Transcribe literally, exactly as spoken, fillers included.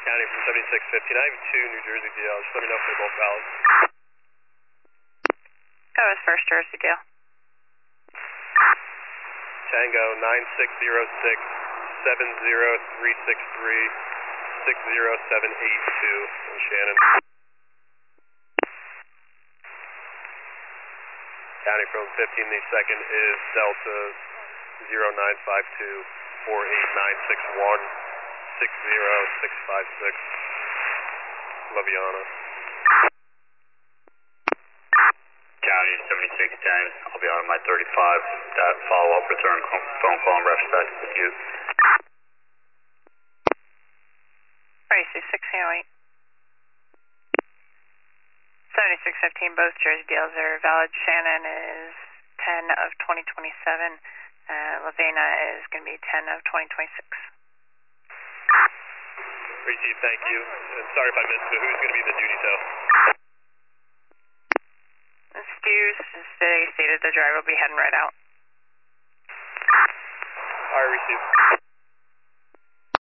County from seventy-six fifteen. I have two New Jersey D Ls. Just let me know if they're both valid. That was first Jersey deal. Tango nine six zero six seven zero three six three six zero seven eight two in Shannon. County from fifteen, the second is Delta zero nine five two four eight nine six one six zero six five six. Laviana. County seventy-six ten, I'll be on my thirty-five. That follow-up return phone call and ref set with you. Tracy, sixteen oh eight. seventy-six fifteen, both Jersey deals are valid. Shannon is ten of twenty twenty-seven. Uh, Lavena is going to be ten of twenty twenty-six. Receive, thank you. And sorry if I missed, but who's going to be the duty tow? Stews, they stated the driver will be heading right out. All right, receive.